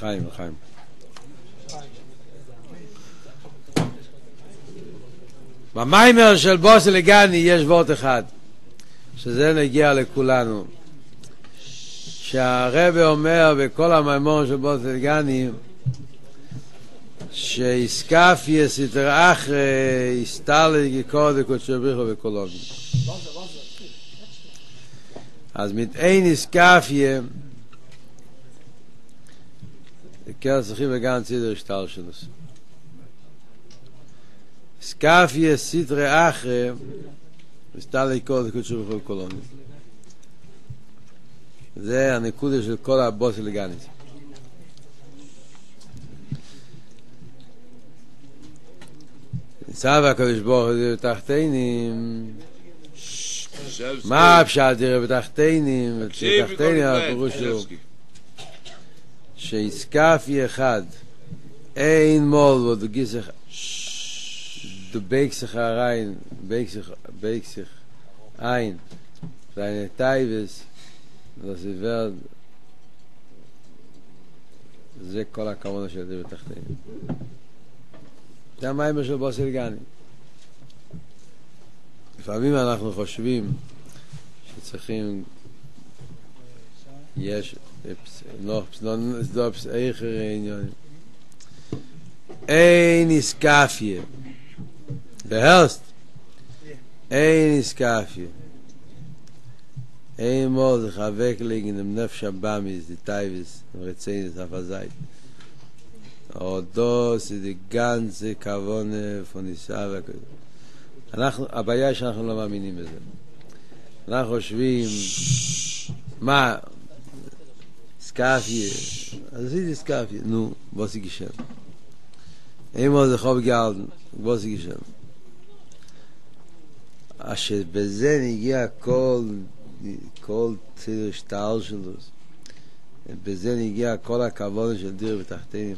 לחיים, לחיים. במיימר של בוסי לגני יש וורט אחד, שזה נגיע לכולנו. שהרב אומר בכל המיימורים של בוסי לגני, שיסקפיה סתר אחרי, יסתרלי גיקוד וקודשו בריחו וקולוגי. אז מתאין יסקפיה, כן צריכים וגם צידר השטר שלו. יסקפיה סתר אחרי, יסתרלי גיקוד וקודשו בריחו וקולוגי. זה הנקודה של כל הבוסי לגני. ניצב הקדוש ברוך הוא דירה בתחתינים. מה הפשט דירה בתחתינים? בתחתינים הפירוש הוא שיסקפי אחד אין מול ודו גיסך דו בייקסך הריין בייקסך אין ואין טייבס וסיבר זה כל הכוונה של דירה בתחתינים. זה המיימר של בוסי לגני. לפעמים אנחנו חושבים שצריכים יש אין איסקאפיה בהרסט אין איסקאפיה אין מול זה חבק ליגן עם נפש הבאמיס די טייבס רציינס הפזית אודוס די גנצה כוונה פוניסה אנחנו, הבעיה היא שאנחנו לא מאמינים בזה. אנחנו חושבים מה סקאפיה אז זה סקאפיה נו בוסי גישם אימו זה חוב גלדן בוסי גישם אשר בזה נגיע כל ציר שטל שלו בזה נגיע כל הכבוד של דיר בתחתינים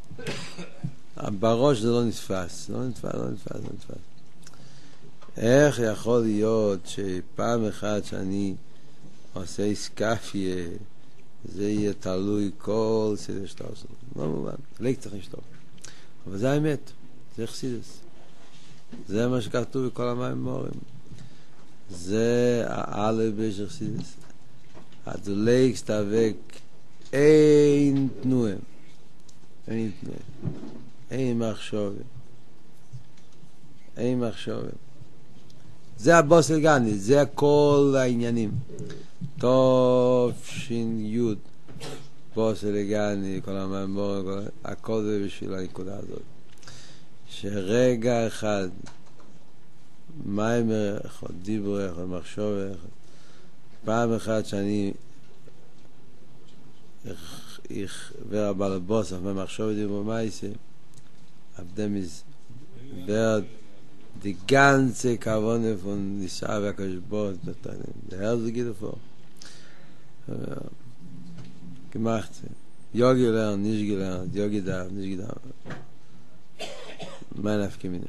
בראש זה לא נתפס לא נתפס איך יכול להיות שפעם אחת שאני עושה איסקאפיה זה יהיה תלוי כל סדר שאתה עושה לא מובן, לא צריך לשתוק אבל זה האמת, זה חסידס זה מה שכתוב בכל המיימורים זה העלה של חסידס הדולק סתווק אין תנועה אין מחשוב זה הבוסי לגני, זה כל העניינים טוב שין יוד בוסי לגני, כל המאמורים הכל זה בשביל הנקודה הזאת שרגע אחד מיימר אחד, דיבור אחד, מחשוב אחד פעם אחת שאני והבעל הבוס מחשוב דיבור מייסי אבדמיז ורד die ganze Kavone von Nisava Kashbot der Herr geht vor gemacht Yogi lernen nicht gelernt Yogi da nicht gelernt mein Afkemine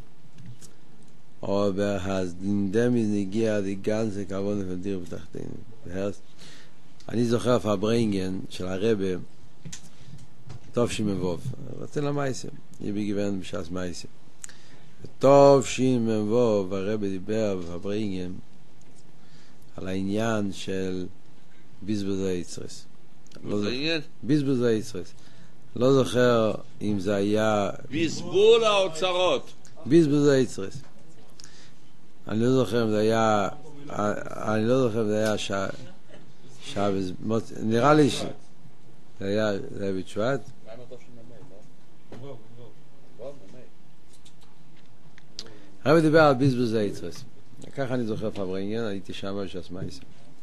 aber has in dem ist negia die ganze Kavone von dir betrachten der Herr אני זוכר פאברינגן של הרב טוב שמבוב רוצה למייסם יבי גוון בשעס מייסם טוב שמבוב הרב דיבר בפאברינגן על העניין של בזבוזי יצרס בזבוזי יצרס לא זוכר אם זה היה בזבול האוצרות בזבוזי יצרס אני לא זוכר אם זה היה שבס נראה לי שזה היה בתשועת הרב דיבר על בזבוזי יצרס ככה אני זוכר פאברינגן הייתי שם בשעס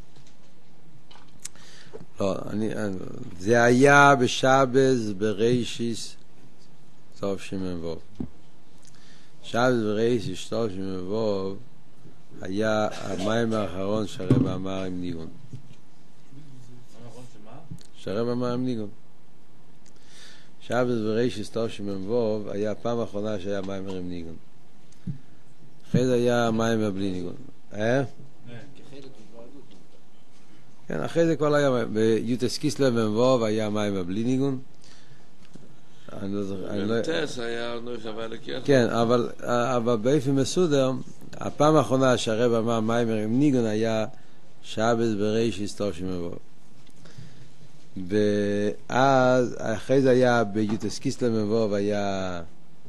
לא, זה היה בשבס בראשיס טוב שמבוב שבס בראשיס טוב שמבוב היה המים האחרון שהרב אמר עם ניגון שהרב אמר עם ניגון שבס בראשיס טוב שמבוב היה הפעם האחרונה שהיה מים עם ניגון אחרי זה היה מים בלי ניגון כן, אחרי זה כבר היה ביוטס קיסלב מבוב היה מים בלי ניגון אני לא זוכר, אני לא... טס היה עוד לא שווה לכסף. כן, אבל באופן מסודר, הפעם האחרונה שהרב אמר מיימר עם ניגון היה שבת בראשיס תשמ"ו. ואז, אחרי זה היה ביוטס קיסלב מבוא, היה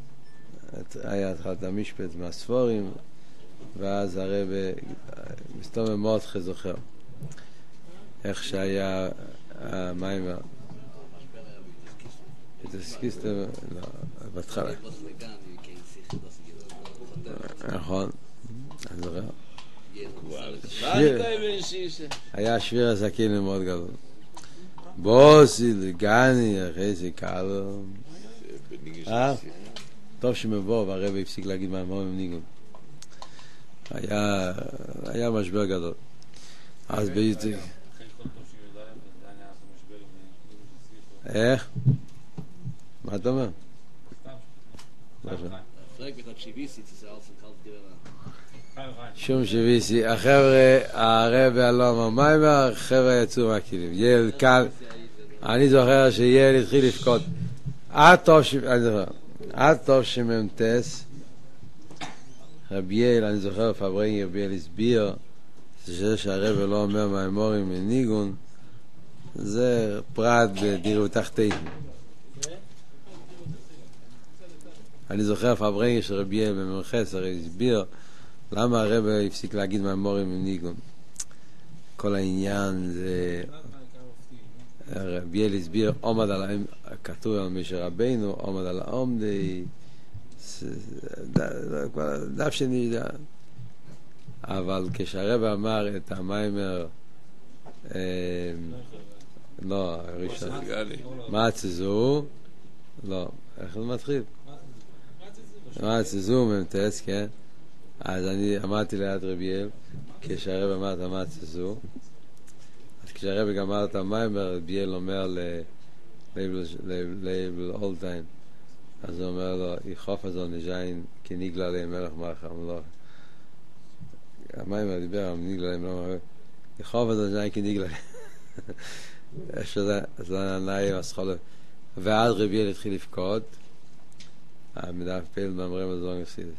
התחלת המשפט מהספורים, ואז הרב מסתובב מאוד זוכר איך שהיה המיימר. ביוטס קיסלב, לא, בהתחלה. נכון, אני זוכר. היה שביר הסכין מאוד גדול. בוסי לגני אחרי זה קלו. טוב שמבוא והרב הפסיק להגיד מה הם ניגון. היה משבר גדול. אז ביוטי איך? מה אתה אומר? שום שביסי, החבר'ה, הרב הלום המיימר, החבר'ה יצאו מהכלים. ילד קל, אני זוכר שילד התחיל לבכות. עד טוב שממתס, רבי יל, אני זוכר פברנגי רבי יל הסביר, זה שהרב לא אומר מהאמורים מניגון, זה פרט בדירו תחתית. אני זוכר פברנגי של רבי יל במרחס, הרי הסביר, למה הרב הפסיק להגיד מהמורים עם ניגון? כל העניין זה... רבי אל הסביר, עומד על... כתוב על משה רבינו, עומד על העומדי... דף שני... אבל כשהרב אמר את המיימר... לא, הראשון... מה צזו? לא, איך זה מתחיל? מה צזו ממתס, כן? אז אני אמרתי ליד רבי אל, כשהרב אמר את המצזו, אז כשהרב גמר את המיימר, רבי אל אומר לייבל אולטיין, אז הוא אומר לו, יחוף הזו נז'יין, כי ניגלה להם מלך מלך המלוך. המיימר דיבר, ניגלה להם לא מלך, יחוף הזו נז'יין, כי ניגלה להם. אז נאי מסחולה. ואז רבי אל התחיל לפקוד, המדף פעיל מאמרים הזו נפסידס.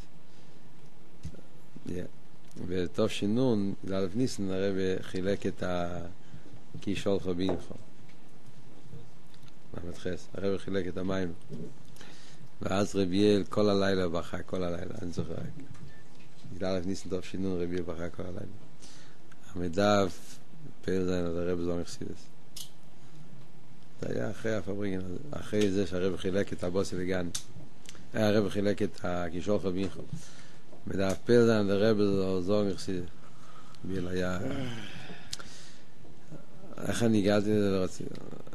וטוב שינון, לאלף ניסן הרב חילק את הקישול חבינכו מהמתחס, הרב חילק את המים, ואז רבי אל כל הלילה בכה, כל הלילה, אני זוכר לאלף ניסן טוב שינון, רבי אל בכה כל הלילה. המדף פעיל זין עד הרב זו מחסידס, זה היה אחרי הפברינגן, אחרי זה שהרב חילק את הבוסי לגן, הרב חילק את הקישול חבינכו מדף פלדן לרב זו מחסיד ביל היה איך אני הגעתי לזה לא רציתי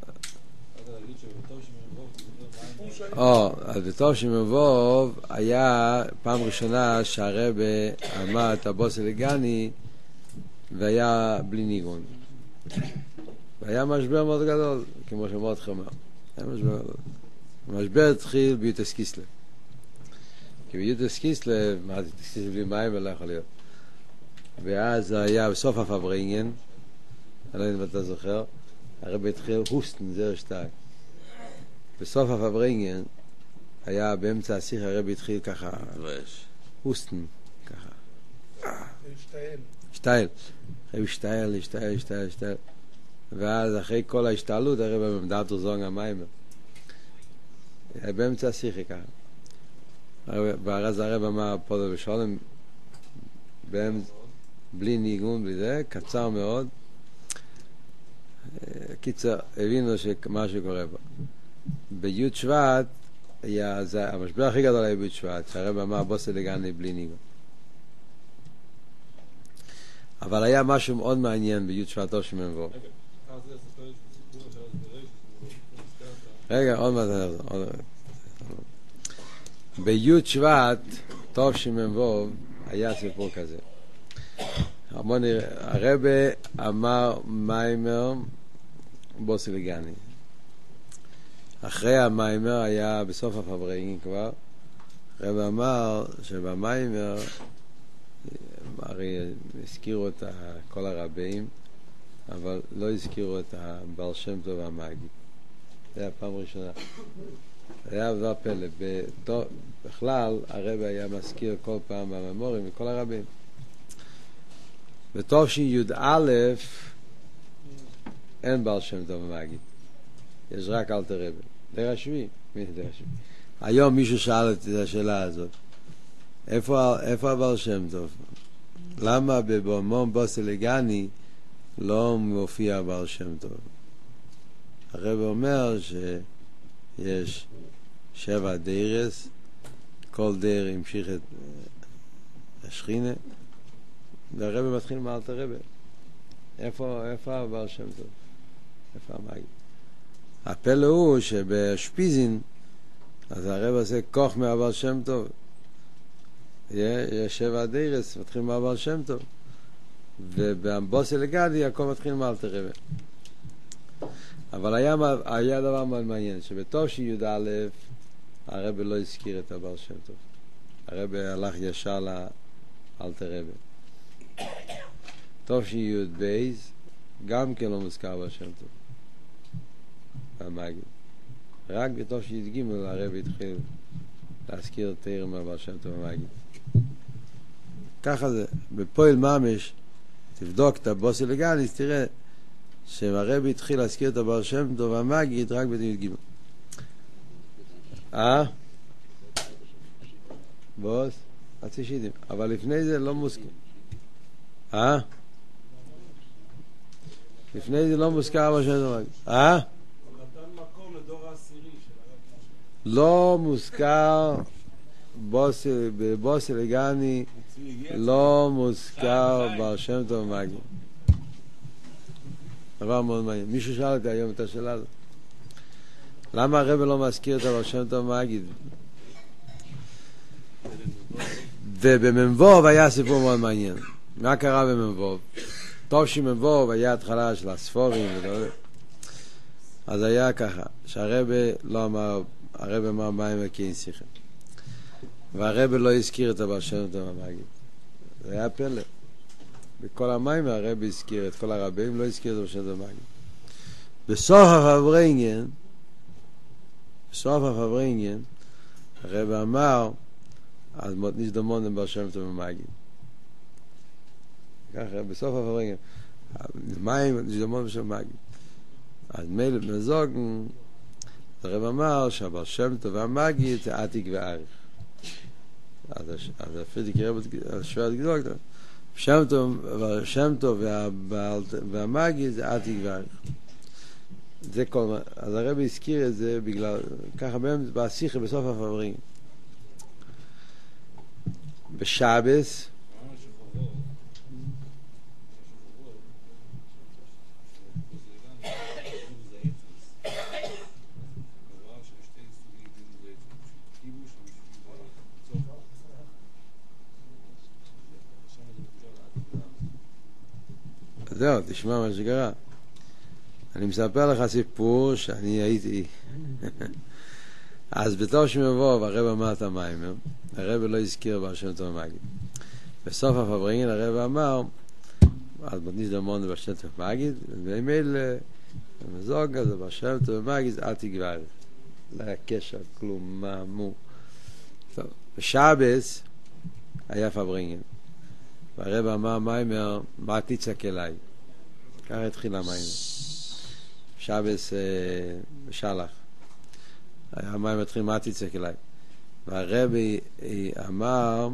אז בטוב שמבוב היה פעם ראשונה שהרב אמר את הבוס אלגני והיה בלי ניגון והיה משבר מאוד גדול כמו שמות חמר היה משבר גדול המשבר התחיל ביוטס קיסלב כי ביוטס קיסלב, מה זה קיסלב בלי מים ולא יכול להיות. ואז היה בסוף הפברינגן, אני לא יודע אם אתה זוכר, הרב התחיל הוסטן, זה שתיים. בסוף הפברינגן, היה באמצע השיח הרב התחיל ככה, הוסטן, ככה. שטייל. הרב השתייל. ואז אחרי כל ההשתעלות, הרב במדעת זונג המים. היה באמצע השיח ככה. ואז הרב אמר פודו בשולם בלי ניגון, בלי זה, קצר מאוד. קיצר, הבינו שמשהו קורה בו. בי' שבט, המשבר הכי גדול היה בי' שבט, שהרב אמר בוסי לגני בלי ניגון. אבל היה משהו מאוד מעניין בי' שבטו שמבוא. רגע, עוד מעט נחזור. בי' שבט, טוב שמבוא, היה סיפור כזה. הרב אמר מיימר בוסי לגני. אחרי המיימר היה בסוף הפברינגן כבר, הרב אמר שבמיימר, הרי הזכירו את כל הרבים, אבל לא הזכירו את הבעל שם טוב והמגיד. זה היה פעם ראשונה. היה דבר פלא. בכלל, הרב היה מזכיר כל פעם בממורים וכל הרבים. בתש"י-י"א אין בעל שם טוב ומגיד. יש רק אלתר רבי. די רשמי. מי די רשמי? היום מישהו שאל את השאלה הזאת. איפה הבעל שם טוב? למה בבומום בוסלגני לא מופיע בעל שם טוב? הרב אומר שיש 7 דיירס, כל דייר המשיך את השכינה, והרב מתחיל מאלתר רבי. איפה הבעל שם טוב? איפה המגיד? הפלא הוא שבשפיזין אז הרב עושה כוח מהבעל שם טוב. יש 7 דיירס, מתחיל מהבעל שם טוב. ובבוסי לגדי הכל מתחיל מאלתר רבי. אבל היה דבר מאוד מעניין, שבתש"י-י"א הרב לא הזכיר את הבעל שם טוב. הרב הלך ישר לאלתר רבי. תש"י-י"ב גם כן לא מוזכר הבעל שם טוב. המגיד. רק בתש"י-י"ג הרב התחיל להזכיר תורה מהבעל שם טוב המגיד. ככה זה. בפועל ממש, תבדוק את הבוסי לגני, תראה שהרבי התחיל להזכיר את הבעל שם טוב המגיד רק בתש"י-י"ג. בוס? חצי שידים. אבל לפני זה לא מוזכר. לפני זה לא מוזכר הבעל שם טוב המגיד. לא מוזכר בבוסי לגני, לא מוזכר בעל שם טוב המגיד. דבר מאוד מעניין. מישהו שאל אותי היום את השאלה הזאת. למה הרב לא מזכיר את הבעל שם טוב המגיד? ובמ"ו היה סיפור מאוד מעניין. מה קרה במ"ו? תש"מ"ו היה התחלה של הספורים אז היה ככה, שהרב לא אמר, הרב אמר מים וכין שיחה, והרב לא הזכיר את הבעל שם טוב המגיד. זה היה פלא. בכל המים הרב הזכיר את כל הרבים, לא הזכיר את הבעל שם טוב המגיד. בסוף הפברינגן הרב אמר אז מותניס דמון לבעל שם טוב המגיד. ככה בסוף הפברינגן מים מותניס דמון לבעל שם המגיד. אז מילא בנזוג הרב אמר שהבעל שם טוב המגיד זה עתיק וערך. אז הפרידיק רב שואל גדול שם טוב והמגיד זה עתיק וערך. זה כל מה. אז הרב הזכיר את זה בגלל ככה בשיחה בסוף הפברינגן. בשבס זהו, תשמע מה שקרה. אני מספר לך סיפור שאני הייתי אז בתש"מ"ו הרב אמר את המיימר, הרב לא הזכיר בעל שם טוב המגיד. בסוף הפברינגן הרב אמר אז מותניס דמון לבעל שם טוב המגיד, ובמילא המזוג הזה בעל שם טוב המגיד זה עתיק וערך. לא היה קשר, כלום, מה, מו. טוב, בשבס היה פברינגן והרב אמר מיימר, מה תצעק אליי? ככה התחיל המיימר. שבס שלח. המיימר התחיל, מה תצעק אליי? והרב אמר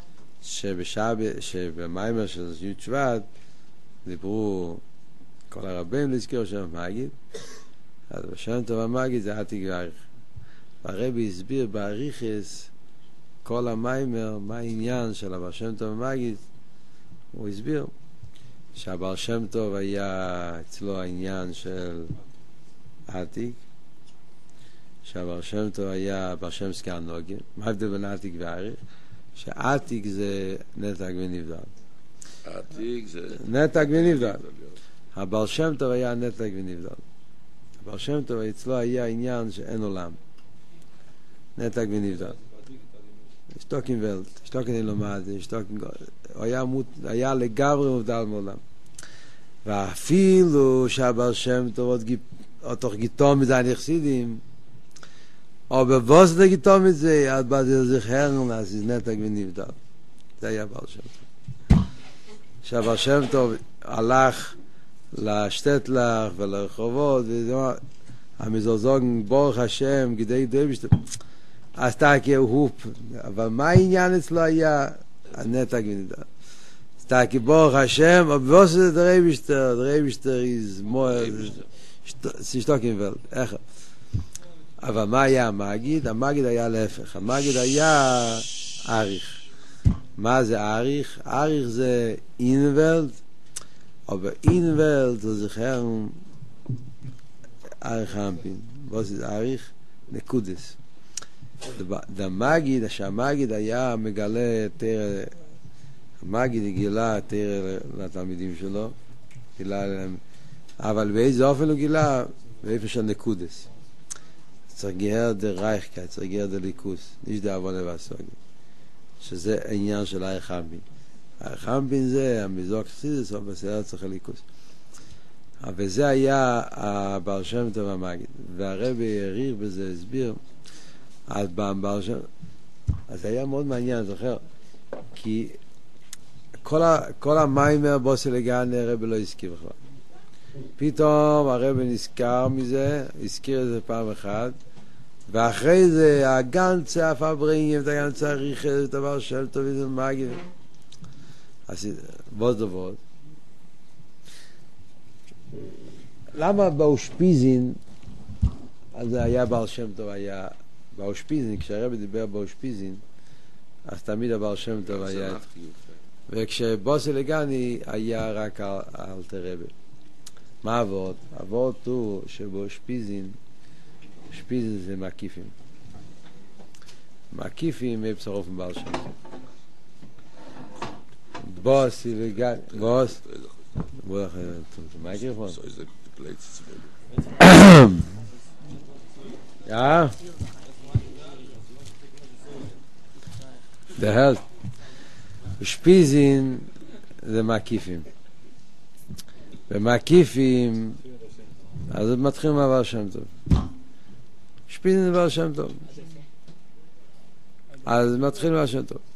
שבמיימר של י' שבט דיברו כל הרבים להזכיר שם המגיד, אז בשם טוב המגיד זה עתיק וערך. והרב הסביר בעריכס כל המיימר מה העניין של הבעל שם טוב המגיד. הוא הסביר שהבעל שם טוב היה אצלו העניין של עתיק, שהבעל שם טוב היה בעל שם סקר נוגה. מה ההבדל בין עתיק וערך? שעתיק זה נתק ונבדל. עתיק זה נתק ונבדל. הבעל שם טוב היה נתק ונבדל. הבעל שם טוב אצלו היה עניין שאין עולם, נתק ונבדל. שטוקין ולט, שטוקין אילומד, שטוקין היה לגמרי מובדל מעולם. ואפילו שהבעל שם טוב עוד תוך גיתו מדי נכסידים, Aber was der getan mit sie, hat bei der sich Herren, als ist nicht ונבדל. זה היה בעל שם טוב. שהבעל שם טוב הלך לשטטלך ולרחובות, המזוזוגן ברוך השם, גדי דויבשט, אז תקי הופ, אבל מה העניין אצלו היה? הנתק ונבדל. תקי ברוך השם, אבל זה דרייבשטר, דרייבשטר is more, sie stocken Welt, איך? אבל מה היה המגיד? המגיד היה להפך, המגיד היה אריך. מה זה אריך? אריך זה אינוולד, אבל אינוולד זה זכר אריך אמפין. was ist אריך? נקודס. המגיד, שהמגיד היה מגלה תרא, המגיד גילה תרא לתלמידים שלו, גילה להם, אבל באיזה אופן הוא גילה? באיפה של נקודס. צריך גיהר דה רייכקייט, צריך גיהר דה ליכוס, nicht דה עוונה והסוגי. שזה העניין של הערך אמפין. הערך אמפין זה המזוק חסידס, אבל בסדר צריך ליכוס. אבל זה היה הבעל שם טוב המגיד. והרבי העריך בזה, הסביר, אז בעל שם, אז היה מאוד מעניין, זוכר, כי כל המיימר בוסי לגן הרבי לא הזכיר בכלל. פתאום הרבי נזכר מזה, הזכיר את זה פעם אחת, ואחרי זה הגנצה הפברינגים, את הגנצה הריחת, את דבר של טוב וזה מגיד. אז בוז דבוד. למה באושפיזין, אז זה היה בעל שם טוב, היה באושפיזין, כשהרבי דיבר באושפיזין, אז תמיד הבעל שם טוב היה, וכשבוסי לגני היה רק אלתר רבי. מה עבוד? עבוד הוא שבאושפיזין, שפיזין זה מקיפים. מקיפים הם בצרוף מבעל שם. בוס, בוס. בוא לכם, מייקרופון. Ja? Der Held. שפיזין זה מקיפים. במקיפים, אז מתחיל מהבר שם טוב. שפיזין זה בר שם טוב. אז מתחיל מהבר שם טוב.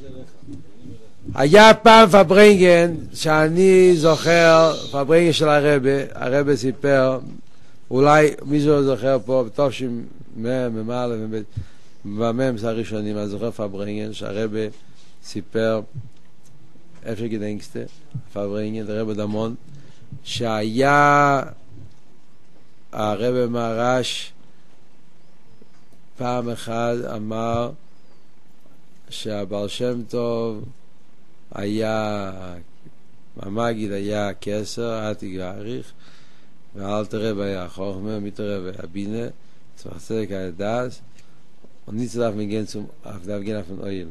היה פעם פברינגן, שאני זוכר, פברינגן של הרבי סיפר, אולי מישהו זוכר פה, בתופשים ממעלה ובממס הראשונים, אני זוכר פברינגן, שהרבי סיפר, איפה גדנקסטה, פברינגן, הרבי דמון, שהיה הרבי מהרש פעם אחד אמר שהבעל שם טוב היה, המגיד היה כסר, עתיק ועריך, ואלתר רבי היה חוכמה, מיתר רבי היה בינה, צמח צדק היה דס, וניצה להפגין אף אויל.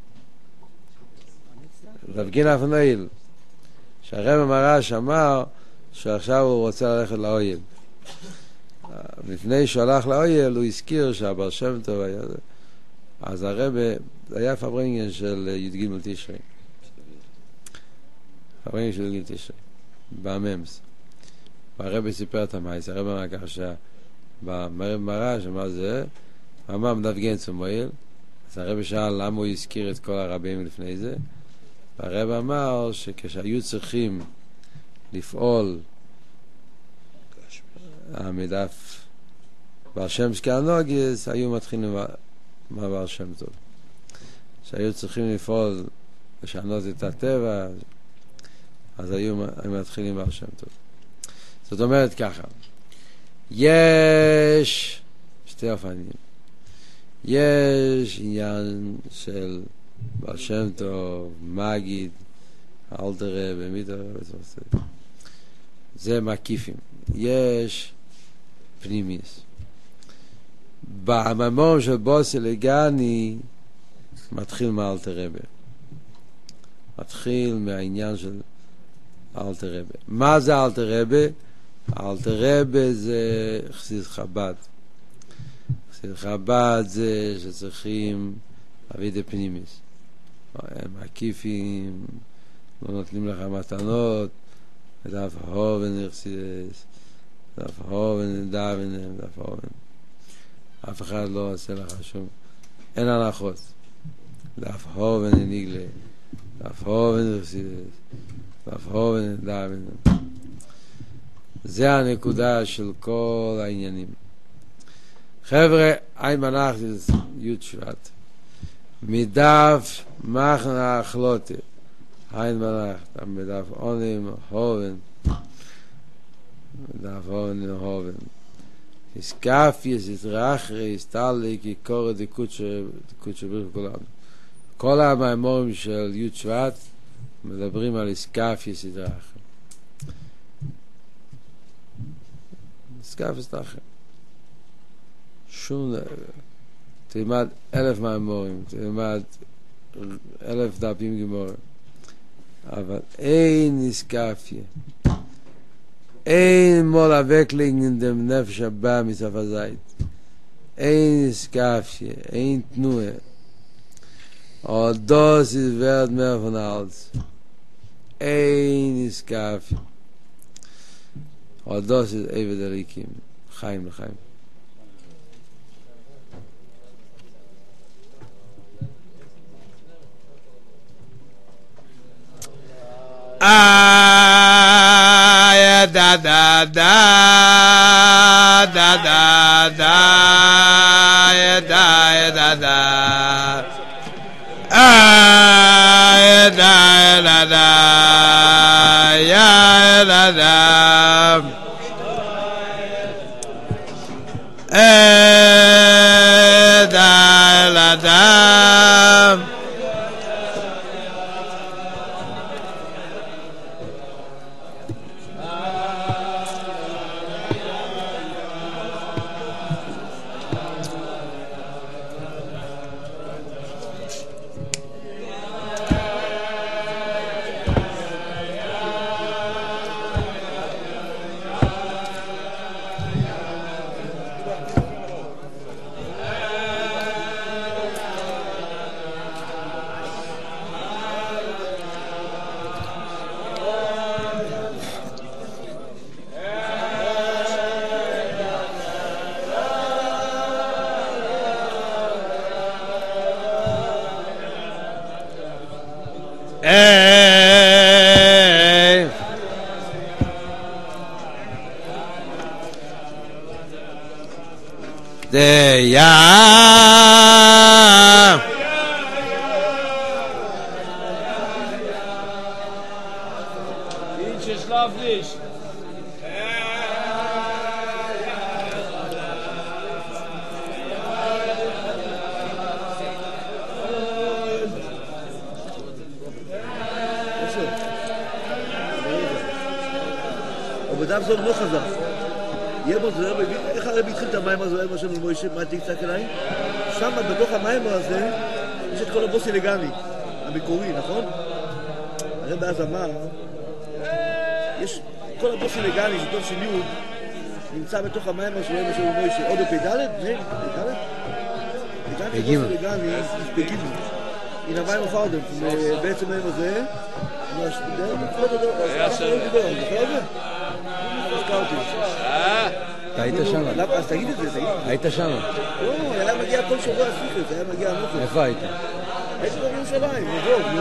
להפגין אף אויל. שהרבי מרש אמר שעכשיו הוא רוצה ללכת לאויל. לפני שהוא הלך לאויל הוא הזכיר שהבר שם טוב היה זה. אז הרבי, זה היה פברינגן של י"ג תשרי. פברינגן של י"ג תשרי. בממס. והרבי סיפר את המייס. הרבי אמר ככה שהרבי מרש אמר זה, אמר מדווגן צומויל. אז הרבי שאל למה הוא הזכיר את כל הרבים לפני זה. והרב אמר שכשהיו צריכים לפעול המדף בר שם שקרנוגס, היו מתחילים מהבר שם טוב. שהיו צריכים לפעול לשנות את הטבע, אז היו מתחילים בר שם טוב. זאת אומרת ככה, יש שתי אופנים. יש עניין של בעל שם טוב, מגיד, אלתר רבי, מיתר רבי, זה מקיפים. יש פנימיס. בממור של בוסי לגני מתחיל מאלתר רבי. מתחיל מהעניין של אלתר רבי. מה זה אלתר רבי? אלתר רבי זה חסיד חב"ד. חסיד חב"ד זה שצריכים אבידה פנימיס. הם מקיפים, לא נותנים לך מתנות, דף הובן יחסידס, דף הובן דאבנם, דף הובן. אף אחד לא עושה לך שום, אין הנחות. דף הובן ניגלה, דף הובן רסידס, דף הובן דאבן. זה הנקודה של כל העניינים. חבר'ה, אין מנח זה י' שבט. מדף מחנה החלוטה. אין מנח, מדף עונים הובן. מדף עונים הובן. איסקאפיס, איסרחרי, איסטלי, כי קורא דקוצ'ה ברוך כולנו. כל המאמורים של י' שבט מדברים על איסקאפיס, איסרחרי. איסקאפיס, איסרחרי. שום, תלמד 1000 מאמורים, תלמד 1000 דפים גמורים. אבל אין איסקאפיה. אין מול הווקלינג אין דם נפש הבא מסף הזית. אין איסקאפיה, אין תנועה. All das ist wert mehr von alles. Ein ist Kaffee. All das ist Ewe der Rikim. Chaim lechaim. Ya da da da da da da ya da da da da da ya da da da da זו לא חזר. יבו זה לא מבין, איך הרב התחיל את המים הזה, מה שלנו מוישה, מה תקצק אליי? שם בתוך המים הזה, יש את כל הבוסי לגני, המקורי, נכון? הרב אז אמר, יש כל הבוסי לגני, זה טוב של יוד, נמצא בתוך המים הזה, מה שלנו מוישה, עוד בפדלת? זה, בפדלת? בגימל. בגימל. הנה המים הפרדם, בעצם המים הזה, היה שם. אתה היית שם? אז תגיד את זה, היית שם? לא, היה מגיע כל שבוע הסליחת, היה מגיע הנוכת. איפה היית? הייתי בירושלים, נבוא, נו.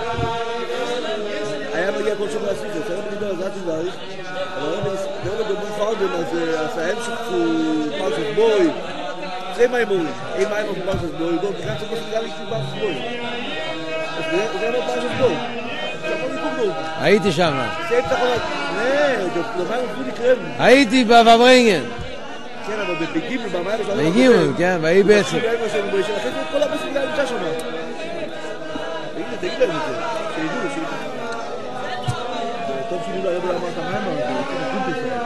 היה מגיע כל שבוע הסליחת, היה מגיע על זאתי ועריך, אבל לא מדברים פרדם, אז ההמשך הוא פרשת בוי, זה מימורים, אין מים על פרשת בוי, לא, בכלל זה פרשת גם יש פרשת בוי. אז זה לא פרשת בוי. הייתי שם. הייתי בברנגן. כן, אבל בגימל, במים הזה... בגימל, כן, והיא בעצם. כל הבסים לא נמצא שם. תגיד להם את זה, שידעו. טוב שידעו להרבה למה אתה מים, אבל זה נקוד בזה.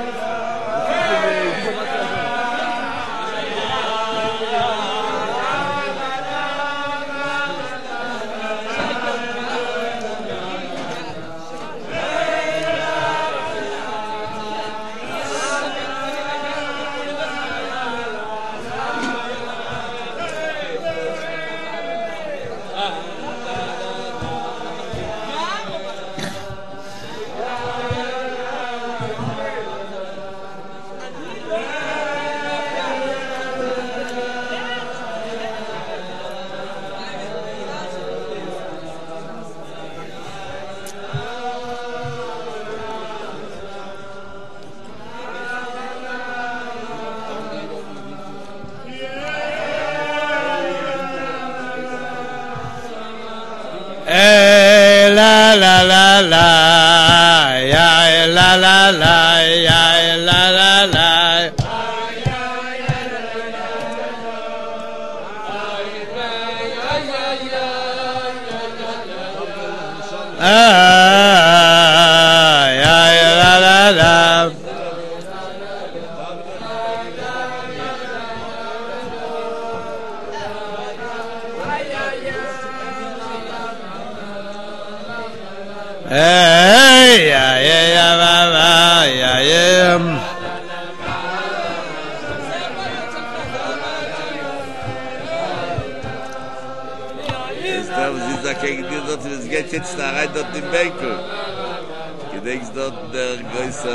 La la la la, ya la la la, ya la la la. Ya la la la. Hey, ya ba ba, ya. Sie sagt gegen dir dort, es geht jetzt da rein dort in Benko. Du denkst dort der große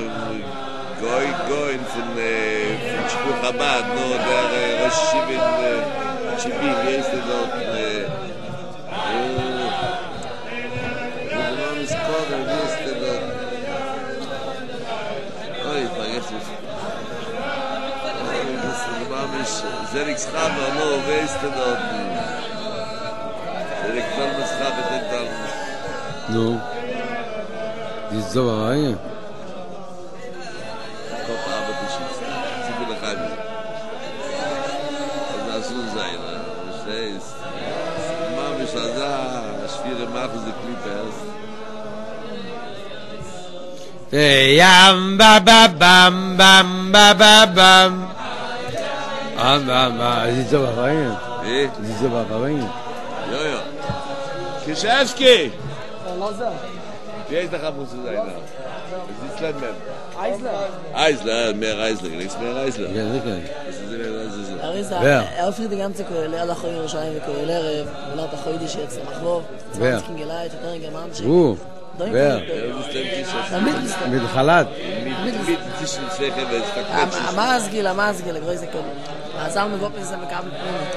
Goin von Shkuch Chabad, no, der Rosh Shivin Chibi, wie ist der dort? Wie ist der dort? Oi, vergesst es. Das ist Zerik Schaber, no, wer ist der dort? Nu. Die ist so rein. Kopf aber die schießt. Sie will nach Hause. Das soll sein. Verstehst? Mama ist da, schwere machen sie Clippers. Yam ba ba bam bam ba ba bam. Die ist so rein. Die ist so rein. Ja. Kiszewski! Wie heißt der Chamus zu sein? Das ist Land, Eisler, mehr Eisler, nichts mehr Eisler. Ja, sicher. wer? Er öffnet die ganze Kohle, alle Kohle Yerushalayim וכל ערב, ולא תחוי די שיצא מחבוב. wer? גלאי, יותר גרמן ש... wer? mit Khalat. Mit zwischen zwei Heben, es verquetscht. המאזגיל, הגרוי זה כאלה. העזר מבוא פזה מקבל פנימי.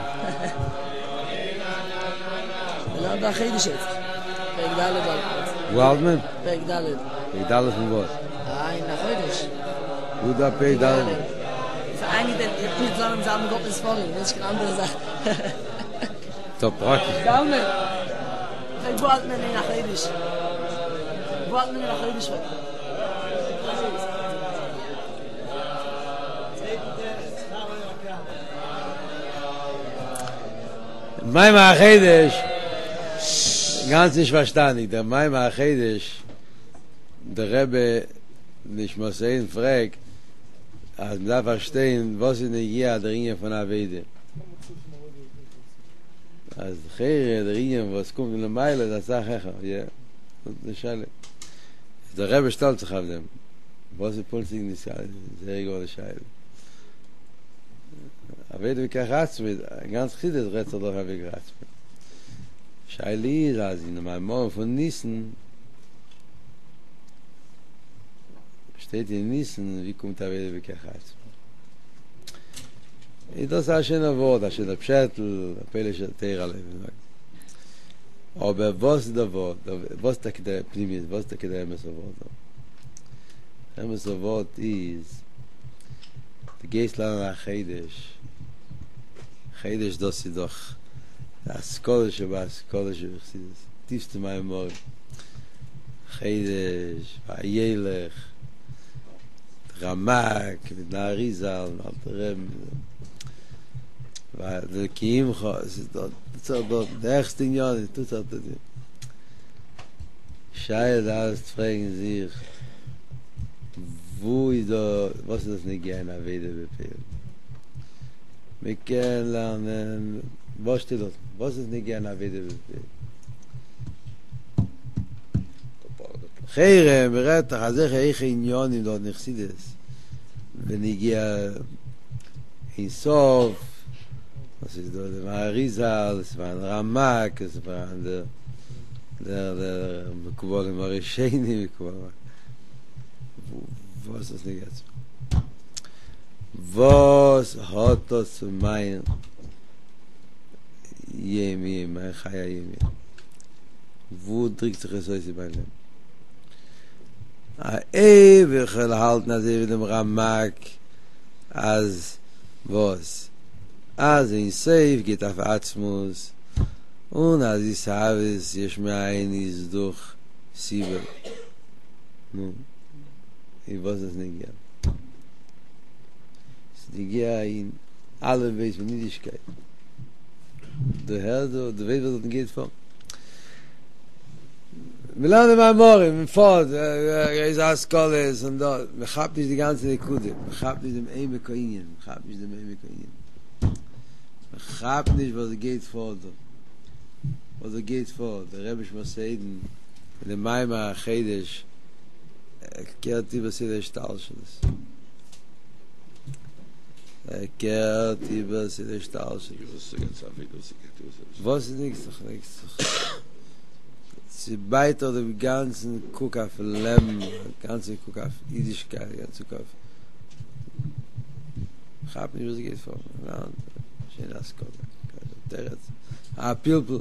ולא יודע אחרי די שיצא. פרק ד' Waldman? פרק ד'. פרק ד' von was? in der Heute. Wo da pay da? Eigentlich der nicht zusammen sagen Gott ist voll, das ist eine andere Sache. Top praktisch. Salme. Ich wollte mir nicht nach Heidisch. Mein Machedes ganz nicht verstanden. Der mein Machedes der Rebbe nicht mal sehen fragt, als man da verstehen, was in der Jahr der Ringe von Avede. Als der Ringe, was kommt in der Meile, das sagt er, ja, das Schale. Der Rebbe stellt sich auf dem. Was ist Pulsing nicht sehr gut der Schale. Avede wie Kachatz mit, ganz Chides Rätsel doch habe ich Kachatz mit. Scheili, als in meinem Morgen von Nissen, steht in Nissen, wie kommt Avede wie Kachatz. Das ist ein schöner Wort, ein schöner Pschätel, ein Pelischer Teira leben. Aber was ist der Wort? Was ist der Primis? Was ist der Emes-Wort? Emes-Wort ist, du gehst lang nach Chedesh. Chedesh, das ist doch das Kodesh, was Kodesh, das tiefste mein Morgen. Chedesh, Vayelech, Ramak, mit Narizal, Altarem, der Kiimcha, es ist dort, der erste Jahr, die tut das. Schei, da ist fragen sich, wo ist da, was ist das nicht gerne, Avede befehlt? Wir können lernen, was steht dort? Was ist nicht gerne, Avede befehlt? חיירם, ברתח, אז איך עניונים דוד נחסידס, ונגיע אינסוף, was ist dort, der Maharizal, es war ein Ramak, es war der Mekubal im Arisheni, was ist das nicht jetzt? Was hat das zu meinen Jemi, mein Chaya Jemi? Wo drückt sich es euch bei dem? ewig gehalten als mit dem Ramak als was als in Seif geht auf Atzmus Und als ich sage, es ist mir ein, ist durch Sieben. Nun, ich weiß es nicht gern. Es ist in alle Weise von Niedigkeit. Der Herr, der weiß, was es geht vor. Wir lernen mal morgen, mit Ford, ist Askoles und da. Wir haben nicht die ganze Nekude. Wir haben nicht dem Eime Koinien. Wir haben nicht dem Eime Koinien. Wir haben nicht, was geht vor. Was geht vor. Der Rebbe Schmaseiden, in der Maima Chedesh, kehrt über sie der Stahlschluss. Kehrt über sie der Stahlschluss. Was ist nichts doch. Sie beiter dem ganzen Guck auf Lem, ganzen Guck auf Jüdischkeit, ganzen Guck auf. Ich hab nicht, was geht vor. Schön das kommt. Pilpel.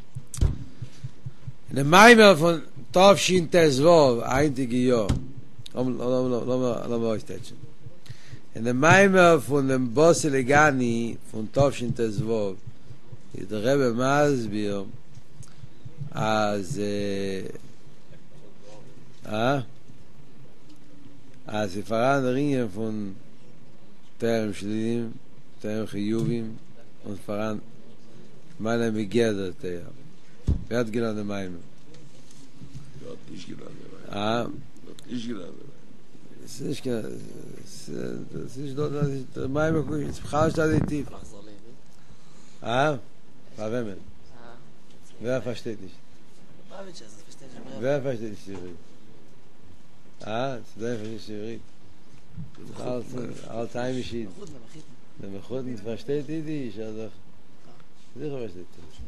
In der Maimer von Tovshin Tezvov, einige Jahr. Lass mal euch tätschen. In der Maimer von dem Bosse Legani von Tovshin Tezvov, ist der Rebbe Masbir, אז הספרן הרעניין von Terem Schlilim, Terem Chiyuvim und Faran meine Begeder Terem. Wer hat gelernt in meinem? Wer hat nicht gelernt? Ich gelernt. Es ist gelernt. Es ist dort, der Meime, es ist additiv. Verwemmen. Wer versteht nicht? Wer versteht nicht Schwierig? Wer versteht nicht Schwierig? Alzheimer Schied. Der Mechuten versteht Jiddisch, also sicher versteht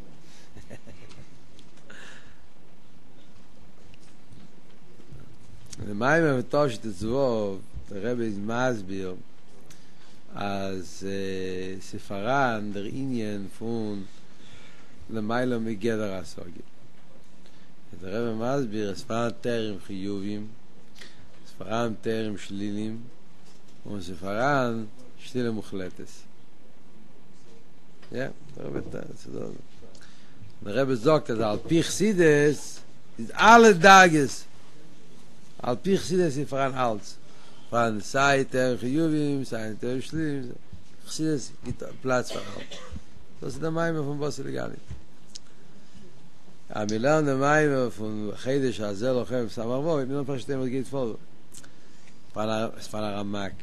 das. Der Maime vertauscht das Wort, der Rebbe ist Masbir, als Sefaran, der Indien von למעלה מגדר הסוגיה. את הרב מסביר, ספרם תרם חיובים, ספרם תרם שלילים, וספרם שלילה מוחלטס. הרב זוגת, אז על פי חסידס, ist alle Tages, על פי חסידס ספרם אלץ. ספרם סי תרם חיובים, סי תרם שלילים, חסידס gibt Platz für alle. Das ist der Maimer von Bosse Legani. Aber wir lernen der Maimer von Chedesh Hazel Lochem Samarvo, ich bin noch verstehen, was geht vor. Es war ein Ramak.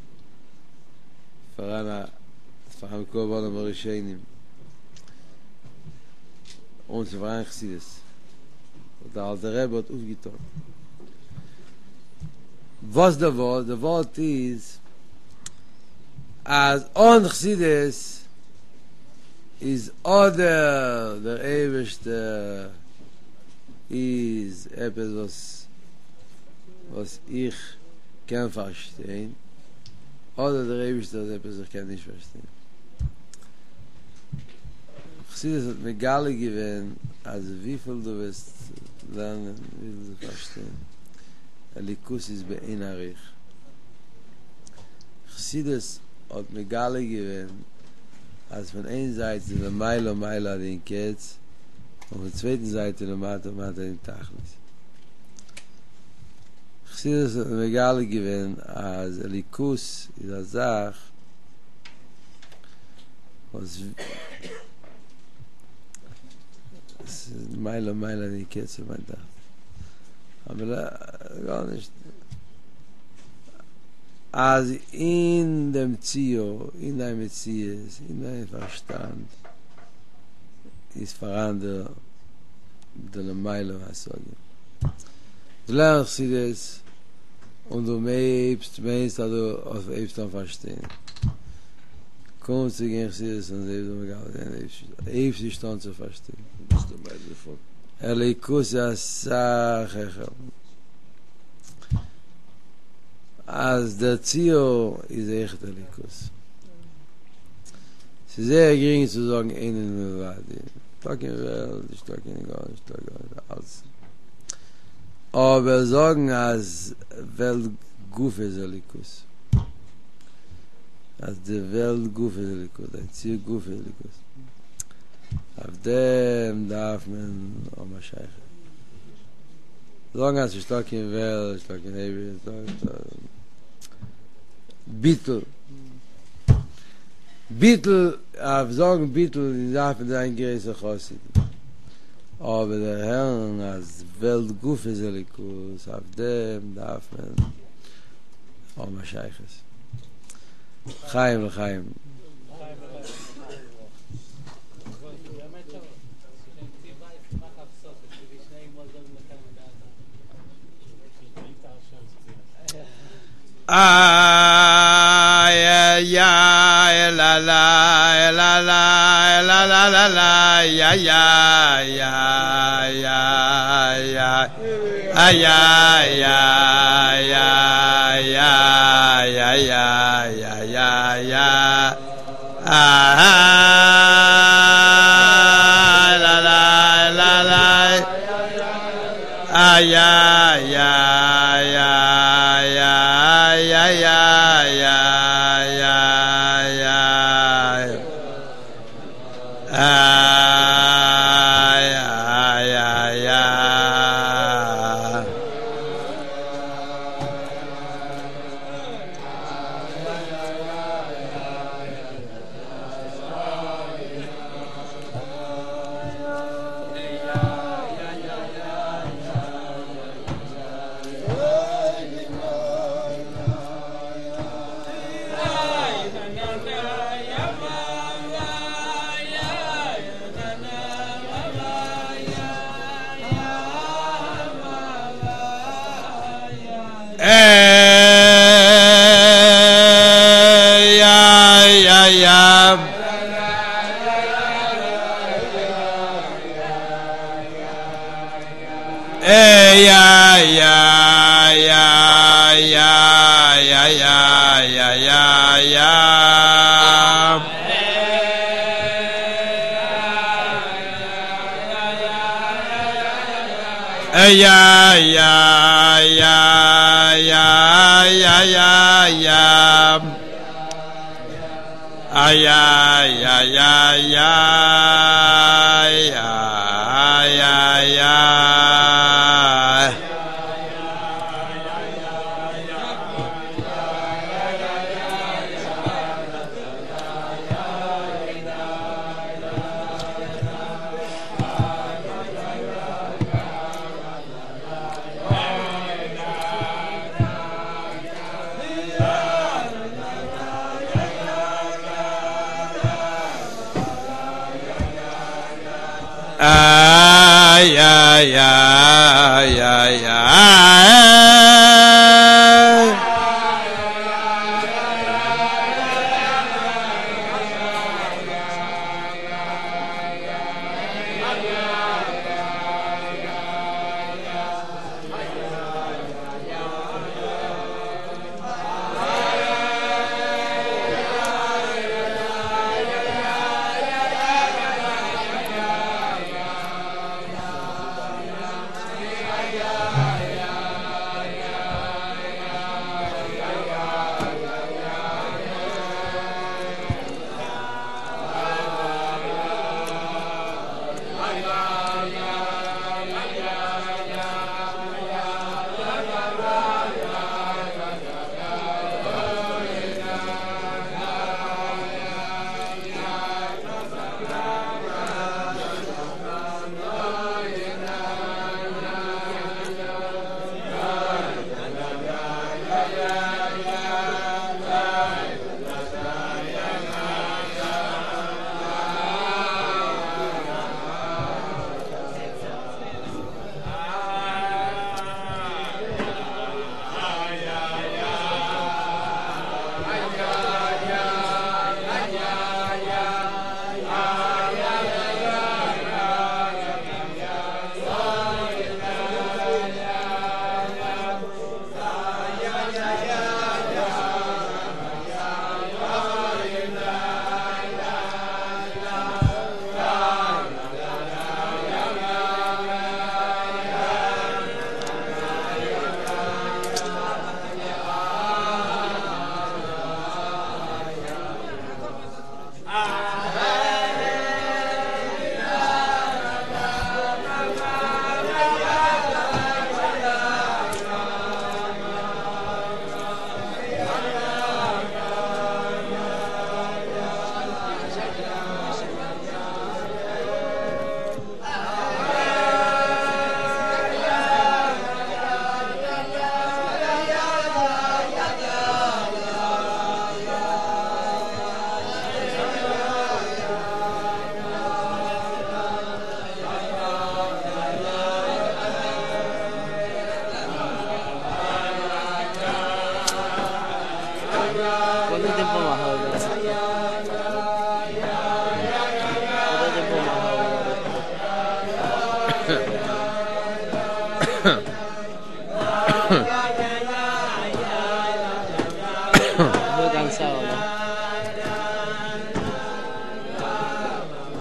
Es war ein Kobol am Rishenim. Und es war ein Chsides. Und der alte Rebbe hat aufgetan. Was der Wort? Der Wort ist, als on Chsides is oder der ewigste is etwas was ich kann verstehen oder der ewigste etwas ich kann nicht verstehen. Ich sehe es mit Galle gewesen, also wie viel du wirst lernen, wie viel du verstehen. Elikus ist bei Einarich. Ich sehe das mit Galle gewesen, als von einer Seite der Meile den Ketz und von der zweiten Seite der Mata den Tachlis. Ich sehe das Megale gewesen, als Elikus ist eine Sache, was Meile den Ketz und mein Tach. Aber gar nicht. Als in dem Zio, in deinem Metzies, in deinem Verstand, ist verandert der Meile was sagen. Du lernst sie das und du meinst du auf Eibstand verstehen. Kommst du gegen sie das und Eibstand zu verstehen. Das ist der Meile von. Elikus ja Sache. Als der Zio ist echt der Likus. Es ist sehr gering zu sagen, einen Mewadi. Stock in Welt, Stock in Gott, Stock in alles. Aber sagen, als Welt Guf ist der Likus. Als die Welt Guf ist der Likus, ein Zio Guf ist der Likus. auf dem darf man Scheich. Long as ich stock in Well, ich stock in Heavy, Beetle, auf sagen Beetle, die darf man sein größer Chossid. Aber der Herrn, als Weltguf ist Elikus, auf dem darf man Scheiches. Chaim, Chaim. Ay ya la la la la la la la la ya ya ya ya ya ay ya ya ya ya ya ya ya ya ya la la la la ay ya ya ya ya ya ya ya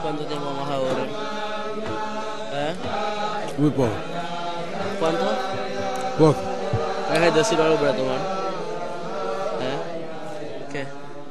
¿Cuánto tiempo más ahora? Muy poco. ¿Cuánto? Poco. ¿Dejas de decir algo para tomar? ¿Qué?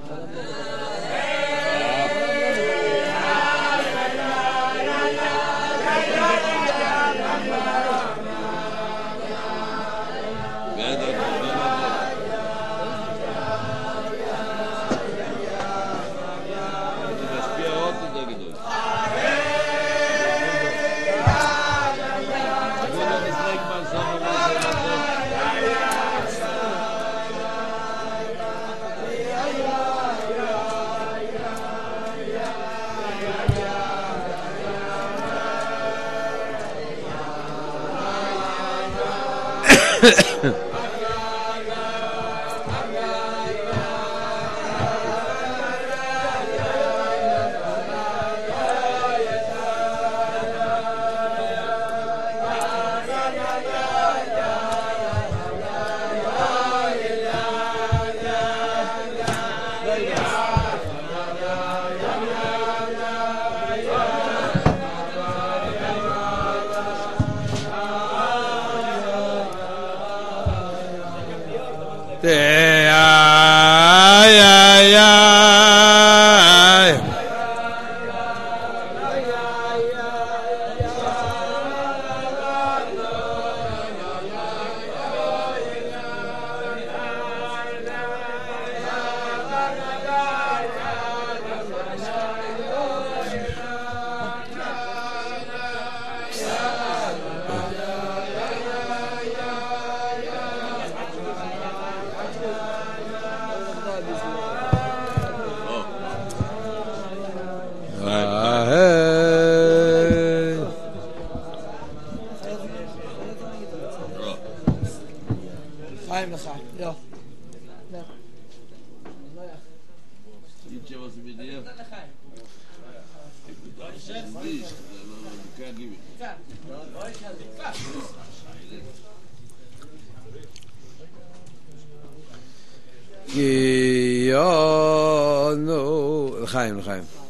לחיים.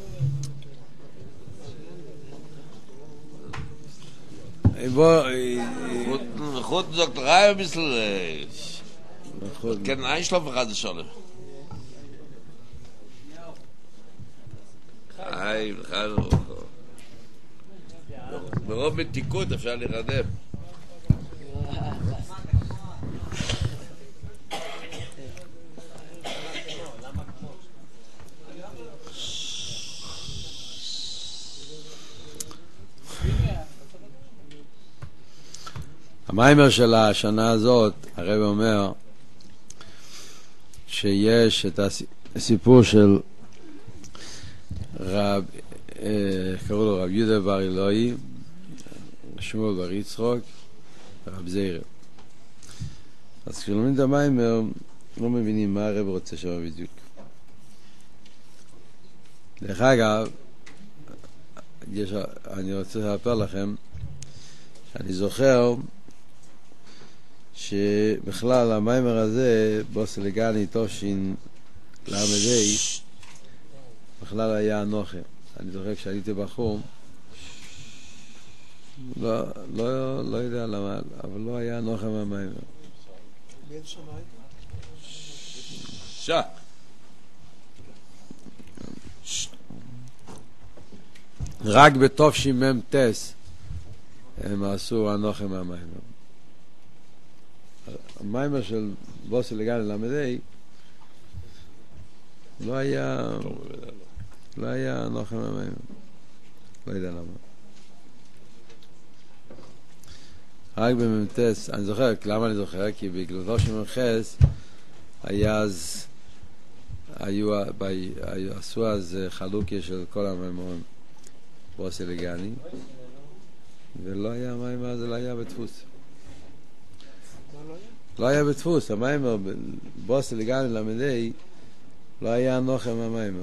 Gut, sagt drei ein bisschen. Kein Einschlafen gerade schon. hallo. ברוב מתיקות אפשר להירדם. המיימר של השנה הזאת, הרב אומר שיש את הסיפור של רב, קראו לו רב יהודה בר אלוהי, שמואל בר יצחק, רב זיירא. אז כשלומדים את המיימר לא מבינים מה הרב רוצה שם בדיוק. דרך אגב, אני רוצה לספר לכם שאני זוכר שבכלל המיימר הזה בוסלגני תושין למדי בכלל היה אנוכי. אני זוכר כשהייתי בחור לא יודע למה, אבל לא היה אנוכי מהמיימר. באיזה שנה היית? רק בתושין ממתס הם עשו אנוכי מהמיימר. המיימר של בוסלגני למדי לא היה נוחם המיימר. לא יודע למה. רק בממתס, אני זוכר, למה אני זוכר? כי בגללו שמחס היה אז, עשו אז חלוקיה של כל המיימורים בוסלגני, ולא היה המיימר הזה, לא היה בדפוס. לא היה בדפוס, המיימר בוסלגני למדי לא היה נוחם המיימר.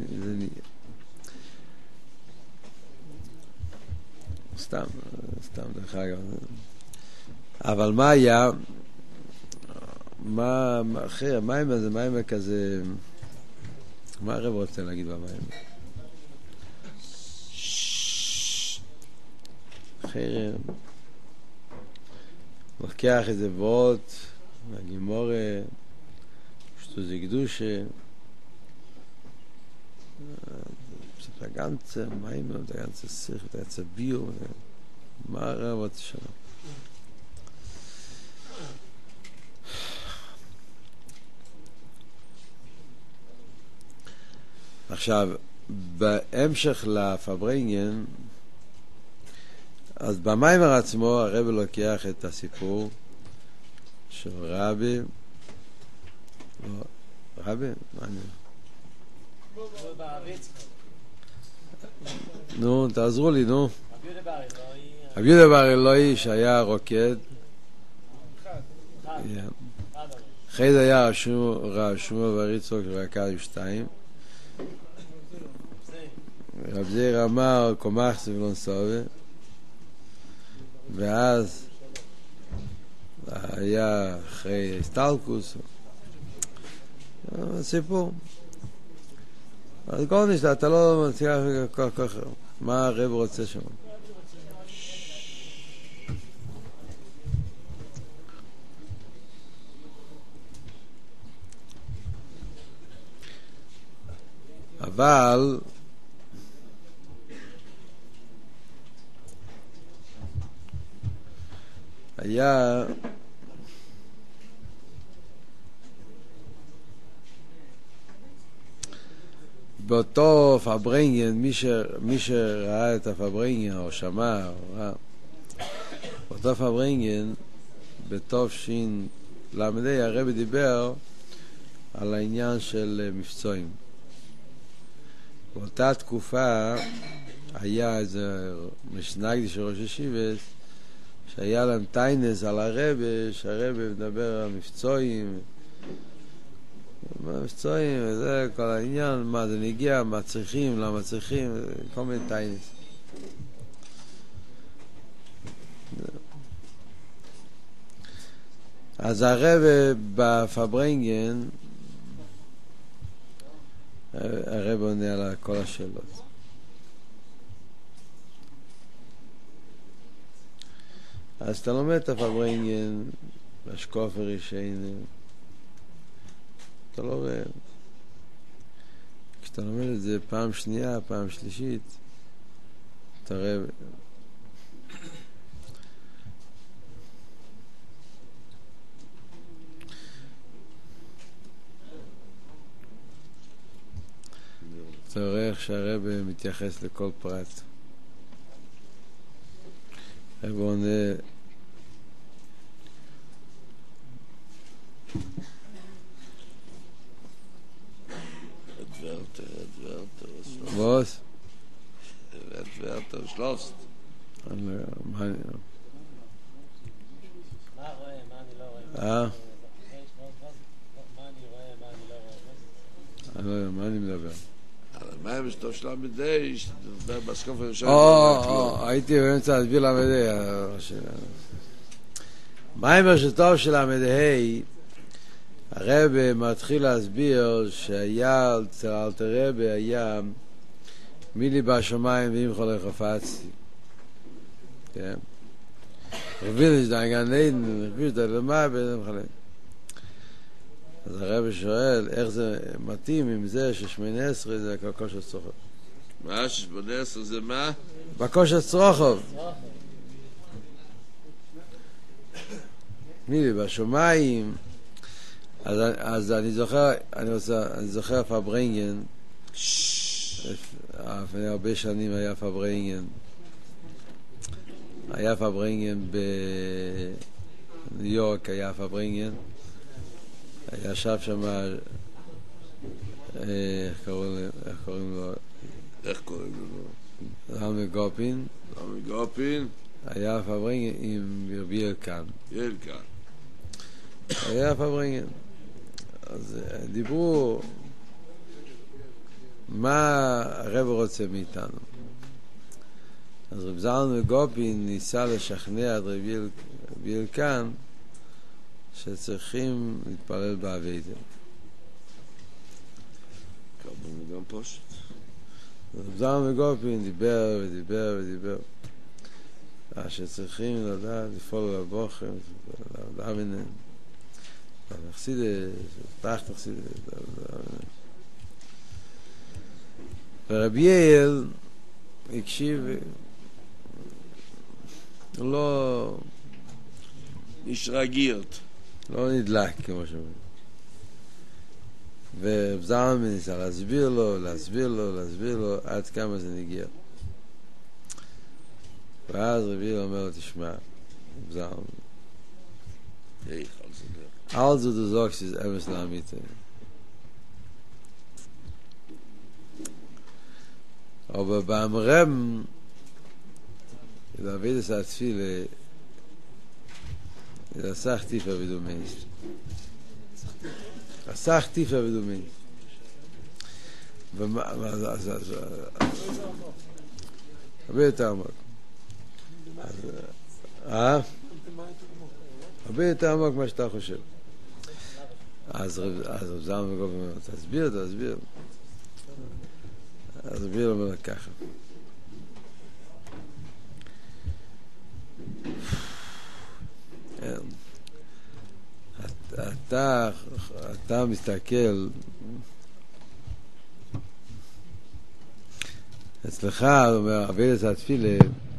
סתם דרך אגב. אבל מה היה? אחרי המיימר זה מיימר כזה, מה הרב רוצה להגיד במיימר? אחר לוקח איזה וורט מהגימורה שטו זה קדושה der ganze Meimer, der ganze Sich, der ganze Bio, Mara, was schon. עכשיו, בהמשך לפברינגן, אז במיימר עצמו הרב לוקח את הסיפור של רבי, מה אני? נו, תעזרו לי, נו. רבי יהודה בר אלוהי שהיה רוקד, חייד היה רב שמואל בר יצחק רקד 2, רב זעיר אמר קומח סבלון סובה, ואז היה אחרי סטלקוס סיפור. אז כל נשתה, אתה לא מצליח כך מה הרב רוצה שם. אבל היה באותו פברינגן, מי שראה את הפברינגן או שמע, באותו פברינגן בתופשין למדי הרב דיבר על העניין של מבצועים. באותה תקופה היה איזה משנגדי של ראש ישיבת שהיה להם טיינס על הרב, שהרב מדבר על מבצועים, מבצועים, וזה כל העניין, מה זה נגיע, מה צריכים, למה צריכים, כל מיני טיינס. אז הרב בפברינגן, הרב עונה על כל השאלות. אז אתה לומד את הפברינגן, השקוף הראשון, אתה לא רואה. כשאתה לומד את זה פעם שנייה, פעם שלישית, אתה רואה. אתה רואה איך שהרב מתייחס לכל פרט. הרב עונה was? Werter schloss. מה אני מדבר? מה הם שטוב של המדי? בסקוף הראשון. הייתי באמצע להסביר למדי. מה הם שטוב של המדי? הרב מתחיל להסביר שהיה אצל אלתר רבי היה מילי בשמיים ואם חולה חפצתי. כן? רבינו שדה גן עדן, רבינו שדה למה ואין חולה. אז הרב שואל איך זה מתאים עם זה ששמונה עשרה זה כושר צרוכוב. מה? ששמונה עשרה זה מה? בכושר צרוכוב. מילי בשמיים. אז אני זוכר פברינגן, לפני הרבה שנים היה פברינגן בניו יורק, היה פברינגן, ישב שם, איך קוראים לו? רמי גופין, היה פברינגן עם רבי ילקן. היה פברינגן. אז דיברו מה הרב רוצה מאיתנו. אז רב זלמן מגופין ניסה לשכנע את רבי ילקן שצריכים להתפלל בעבודה. קרבנו גם פושט. רב זלמן מגופין דיבר. שצריכים לדעת לפעול לבוכם, לדאבנן, לחסידס, תחת חסידס, ורבי יעל הקשיב, לא איש רגיעות, לא נדלק כמו שאומרים. וזלמן ניסה להסביר לו עד כמה זה נגיע. ואז רבי אומר לו, תשמע, זלמן, also du sagst es etwas damit. Aber beim Reben, da wird es als viele, das sagt tiefer wie du meinst. Das sagt tiefer wie du meinst. הרבה יותר עמוק. הרבה יותר עמוק מה שאתה חושב. אז רב זלמן מגוב אומר, תסביר. אז רבי אומר ככה. אתה מסתכל אצלך, הוא אומר, עבודת התפילה,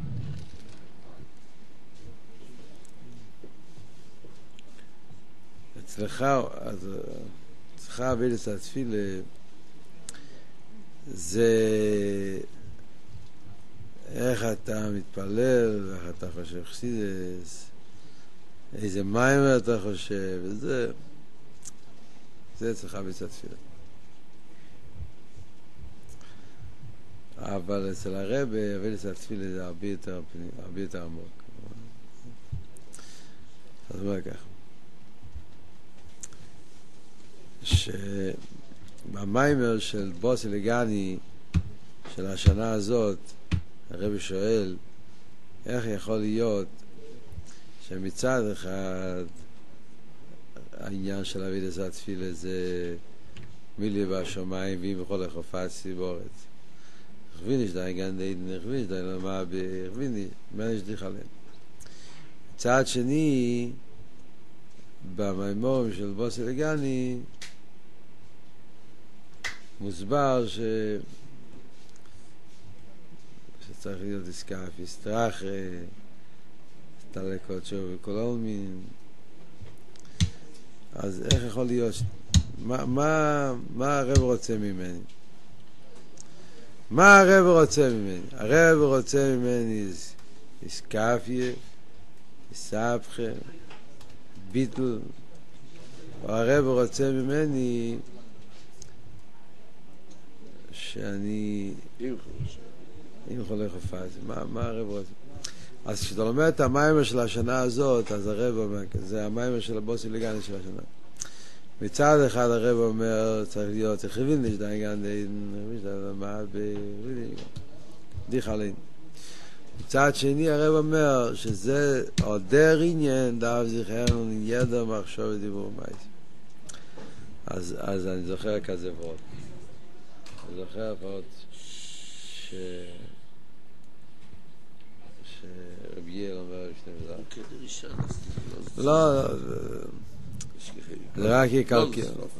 אצלך עבודת התפילה זה איך אתה מתפלל, איך אתה חושב חסידס, איזה מים אתה חושב, וזה אצלך עבודת התפילה. אבל אצל הרבי עבודת התפילה זה הרבה יותר עמוק. אז אומר ככה, שבמיימר של בוסי לגני של השנה הזאת הרבי שואל איך יכול להיות שמצד אחד העניין של עבודת התפילה זה מילי בשמיים ואם בכל החופצי בארץ הכוויני שדי גן דיידן הכוויני שדי למה הכוויני מה נשדיך עליהם. מצד שני במיימורים של בוסי לגני מוסבר שצריך להיות עסקה פסטרח תלקות שוב וכל עולמין. אז איך יכול להיות מה הרב רוצה ממני? מה הרב רוצה ממני? הרב רוצה ממני עסקפיה, עספחה, ביטל. הרב רוצה ממני שאני אם חולה חפץ, מה הרב רוצה? אז כשאתה לומד את המיימר של השנה הזאת, אז הרב אומר, זה המיימר של הבוסי לגני של השנה. מצד אחד הרב אומר, צריך להיות, הכווין נשדי גן דיך עלינו. מצד שני הרב אומר, שזה עודר עניין, דאב זיכרנו ידע מחשוב ודיבור מייס. אז אני זוכר כזה ועוד. אני זוכר ועוד שרבי יעל אומר לפני וזה. לא, זה רק יקלקל.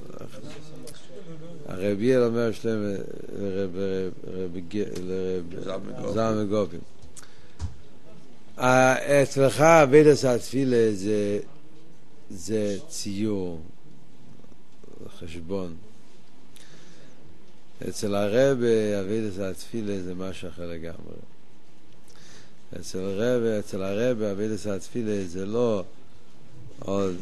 הרבי יעל אומר שלם לזלמן מגופים. אצלך עבודת התפילה זה ציור, חשבון. אצל הרבי עבודת התפילה זה משהו אחר לגמרי. אצל הרבי עבודת התפילה זה לא עוד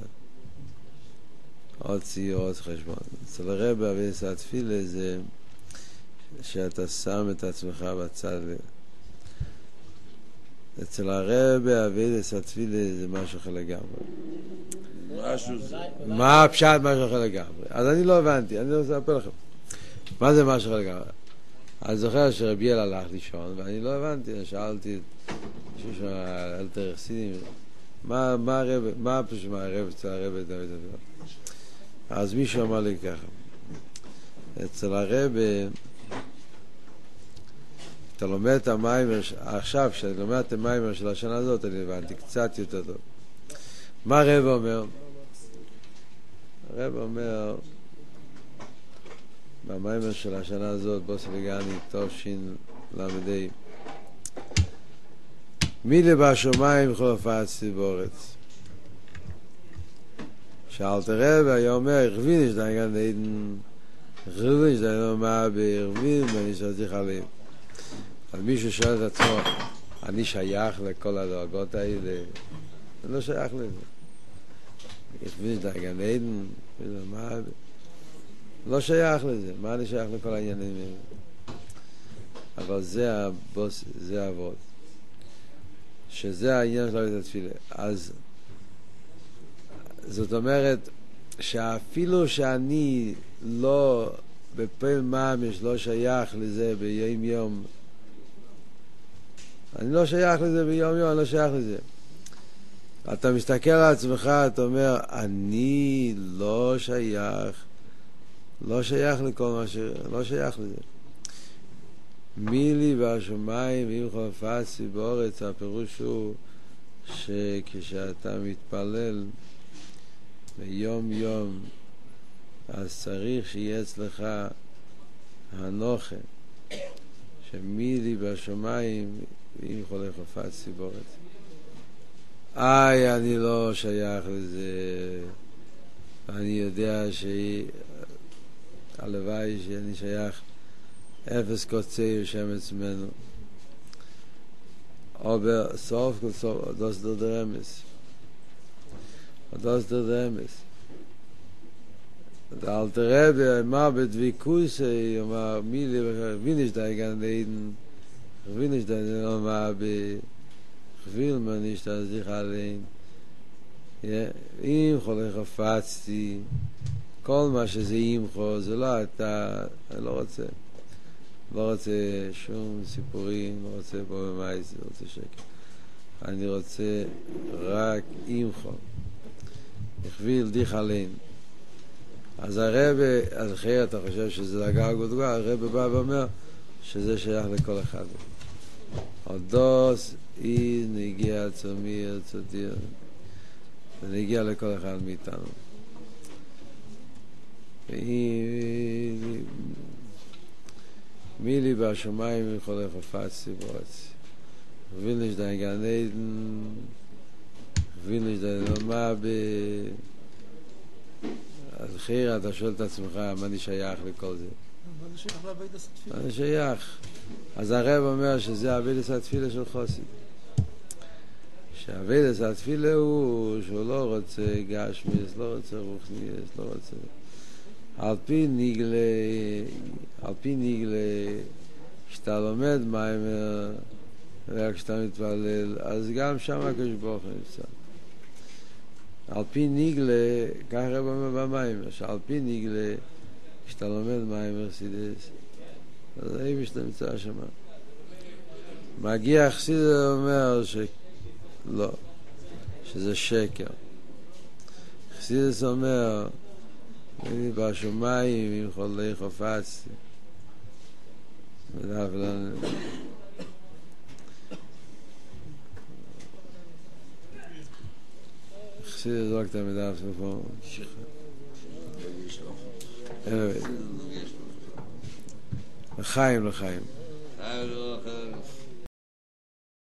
ציור, עוד חשבון. אצל הרבי עבודת התפילה זה שאתה שם את עצמך בצד. אצל הרבי עבודת התפילה זה משהו אחר לגמרי. מה הפשט משהו אחר לגמרי? אז אני לא הבנתי, אני רוצה לספר לכם. מה זה משהו אחר לגמרי? אני זוכר שרבי יעל הלך לישון ואני לא הבנתי, שאלתי מישהו שאלתר חסידים מה פשוט מהרב אצל הרב אז מישהו אמר לי ככה, אצל הרב כשאתה לומד את המיימר, עכשיו כשאני לומד את המיימר של השנה הזאת, אני הבנתי קצת יותר טוב. מה הרב אומר? הרב אומר, במיימר של השנה הזאת, בוסי לגני, תושין למדי, מילי בשומיים חולפצתי באורץ. שאלת הרב, היה אומר, הכווין יש די גן עדן, הכווין יש די נאמר בהכווין, ואני שרציך עליהם. אז מישהו שואל את עצמו, אני שייך לכל הדרגות האלה? אני לא שייך לזה. הכווין יש די גן עדן, לא שייך לזה. מה אני שייך לכל העניינים האלה? אבל זה הבוס, זה העבוד. שזה העניין של עבודת התפילה. אז זאת אומרת שאפילו שאני לא בפעיל ממש לא שייך לזה ביום יום, אני לא שייך לזה ביום יום, אני לא שייך לזה. אתה מסתכל על עצמך, אתה אומר, אני לא שייך לכל מה לא שייך לזה. מילי והשמיים ואם חופצתי באורץ, הפירוש הוא שכשאתה מתפלל ביום יום, אז צריך שיהיה אצלך הנוחה, שמילי בשמיים ואם חופצתי באורץ. אני לא שייך לזה, אני יודע שהלוואי שאני שייך אפס קוצי ושמץ ממנו. אבל סוף כל סוף, das der Dremes. Das der Dremes. Der alte Rebbe immer bedwikus, immer Mili, wie nicht da Gan Eden, wie nicht da immer will man nicht da sich allein. Ja, ihm חפצתי, כל מה שזה אימחו, זה לא אתה, אני לא רוצה שום סיפורים, לא רוצה פה במייס, לא רוצה שקר. אני רוצה רק אימחו. הכביל דיך עליין. אז הרב, אז אחרי אתה חושב שזה דרגה גדולה, הרב בא ואומר שזה שייך לכל אחד. הדוס היא נגיע עצמי, עצותיר. זה נגיע לכל אחד מאיתנו. מילי בשמיים וכל חפצתי בארץ. ווילניש דיין גן עדן, ווילניש דיין נאמר אז חיר אתה שואל את עצמך, מה אני שייך לכל זה? מה אני שייך לעבודת התפילה? מה אני שייך? אז הרב אומר שזה עבודת התפילה של חסיד. שעבודת התפילה הוא שהוא לא רוצה גשמיס, לא רוצה רוחניס, לא רוצה... על פי ניגלה, כשאתה לומד מיימר, וכשאתה מתפלל, אז גם שם הקדוש ברוך הוא נמצא. על פי ניגלה, כך הרב אומר במיימר, שעל פי ניגלה, כשאתה לומד מיימר סידס, אז האם שאתה נמצא שם. מגיע חסיד אומר שלא, שזה שקר. חסידס אומר, בשמיים עם חולי חפצתי. מדף לנו. חסידס רק את המדף פה. לחיים.